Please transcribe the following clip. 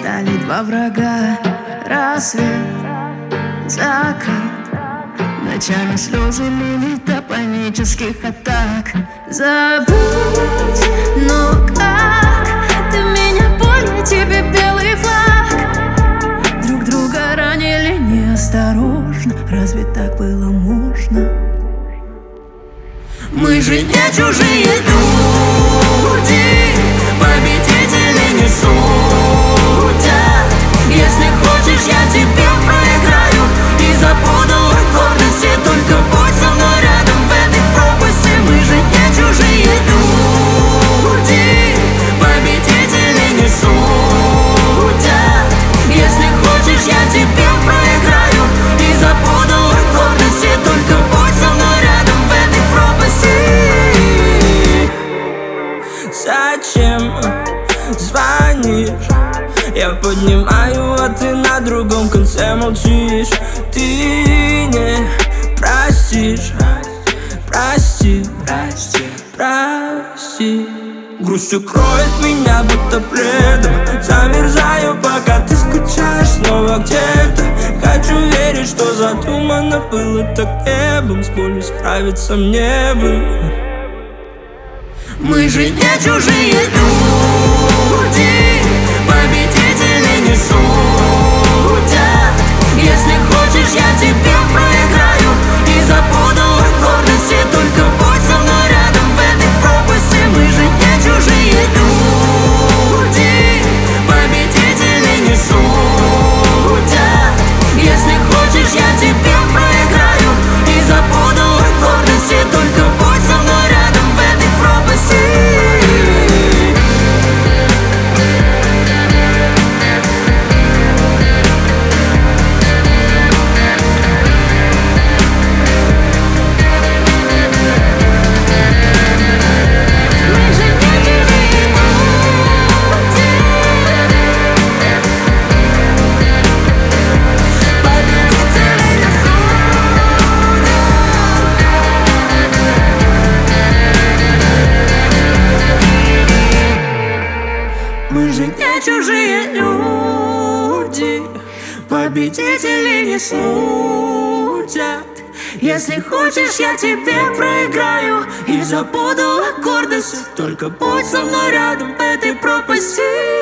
стали два врага. Рассвет, закат, ночами слезы лили до панических атак. Забудь, но как ты меня понял, тебе белый флаг. Друг друга ранили неосторожно, разве так было можно? Мы же не чужие люди, победители не судят. Если хочешь, я тебе проиграю и забуду о гордости. Только будь со мной рядом в этой пропасти. Мы же не чужие люди, победители не судят. Если хочешь, я тебе проиграю и забуду о гордости. Только будь со мной рядом в этой пропасти. Зачем звонишь? Я поднимаю, а ты на другом конце молчишь. Ты не простишь. Прости, прости, прости. Грустью кроет меня будто пледом. Замерзаю, пока ты скучаешь снова где-то. Хочу верить, что задумано было так небом. С болью справиться мне бы. Мы же не чужие люди, победители не судят. Если хочешь, я тебе проиграю и забуду о гордости. Только будь со мной рядом в этой пропасти. Мы же не чужие люди, победители не судят. Если хочешь, я тебе проиграю и забуду о гордости. Только будь со мной рядом в этой пропасти. Мы же не чужие люди, победители не судят. Если хочешь, я тебе проиграю и забуду о гордости. Только будь со мной рядом в этой пропасти.